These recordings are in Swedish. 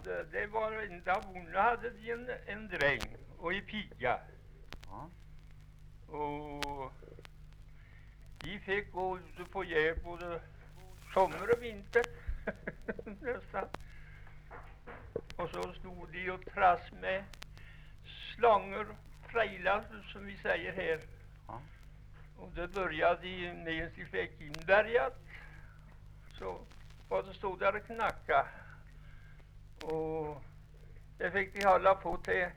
det var enda bonde hade de en dräng och en piga. Ja. Och de fick gå ute på gärt både sommar och vinter. Nästan. Och så stod de och trass med slanger, frejlar som vi säger här. Ja. Och det började de med de fick inbärgat. Så var det stod där och knacka. Och det fick de hålla på till.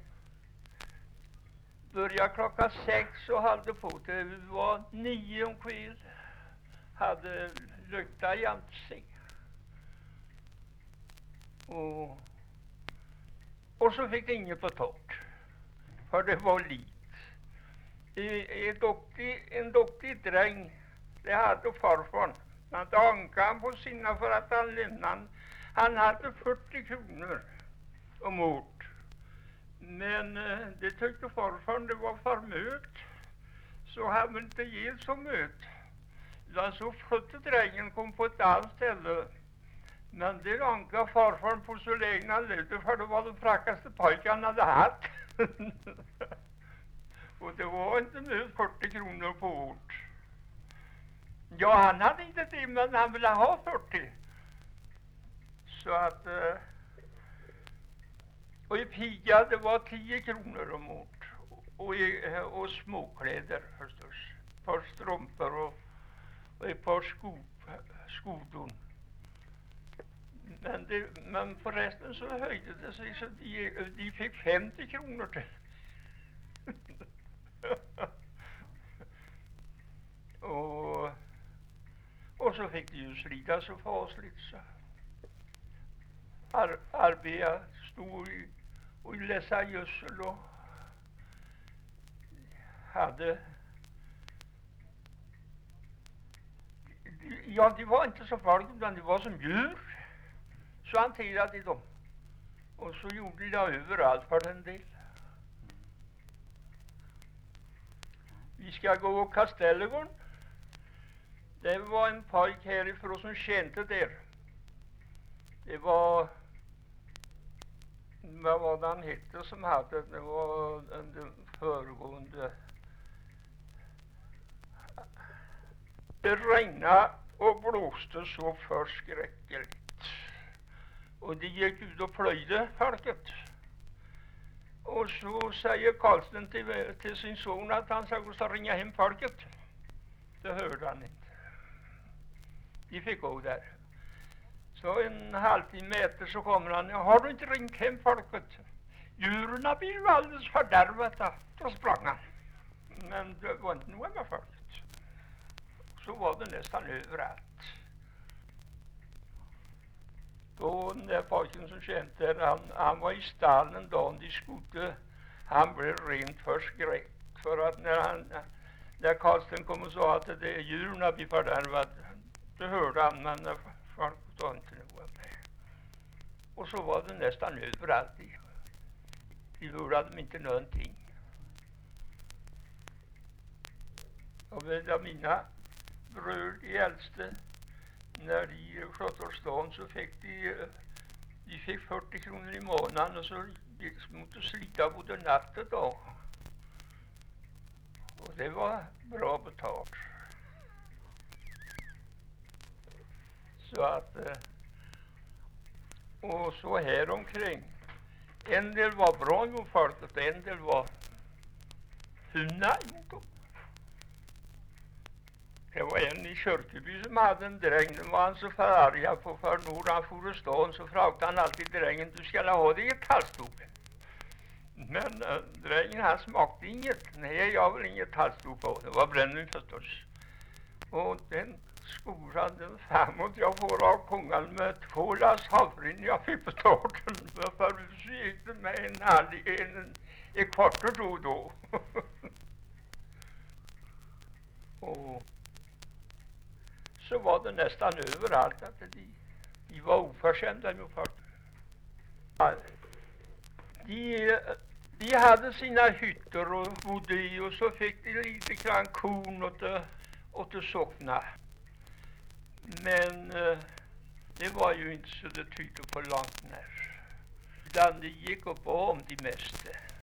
Började klockan 6 och hade på till. Det var 9 om kväll. Hade lykta jämt sig. Och så fick det inget på torrt. För det var lit. En duktig dräng. Det hade farfar. Han ankade på sina för att han lämnade. Han hade 40 kronor om året. Men det tyckte farfar det var för möt. Så han ville inte ge så möt. Så flyttade drängen kom på ett annat ställe. Men det ankade farfar på så länge han levde, för det var den frackaste pojken han hade haft. Och det var inte mer 40 kronor på året. Ja, han hade inte det, men han ville ha 40. Så att... och i piga det var 10 kronor om året. Och småkläder förstås. Ett par strumpor och ett par skodon. Men förresten så höjde det sig så de fick 50 kronor till. Och så fick de ju slita så fasligt så. Arbeta stod och läsa gödsel och hade... Ja, de var inte så farliga utan de var som djur. Så hanterade de dem. Och så gjorde de det överallt för den del. Vi ska gå och Kastellegården. Det var en pojk härifrån som kände där. Det var... Vad var det han hette som hade? Det var den föregående... Det regnade och blåste så förskräckligt. Och de gick ut och plöjde folket. Och så säger Karlsten till sin son att han ska ringa hem folket. Det hörde han inte. De fick gå där. Så en halvtimme efter så kommer han. Har du inte ringt hem folket? Djuren blir ju alldeles fördärvade. Då sprang han. Men det var inte något med folket. Så var det nästan överallt. Då den där pojken som kände han var i stallen dagen de skodde. Han blev rent förskräckt. För att när Karlsten kom och sa att det är djuren blir fördärvade. Det hörde han, men folk var inte något med. Och så var det nästan överallt. De hörde inte någonting. Och med mina bröder, de äldste, när de skötte åt stan så fick de fick 40 kronor i månaden och så gick de mot att slita både natt och dag. Och det var bra betalt. Så att, och så här omkring. En del var bra mot folket, en del var hunna mot dem. Det var en i Kyrkeby som hade en dräng. Den var han så förargad på, för när han for i stan så frågade han alltid drängen, du ska ha det i ett halsduk. Men drängen han smakade inget. Nej, jag vill inget halsduk på. Det var brännvin förstås. Och den skolan den framåt jag får av kongan med 2 lass havrin jag fick på torten. För så gick det med en kvarter då och då. Och så var det nästan överallt att de var oförskämda med folk. De hade sina hytter och bodde i och så fick de lite grann korn åt det sockna. Men det var ju inte så det tydde på långt när. utan det gick upp om de meste.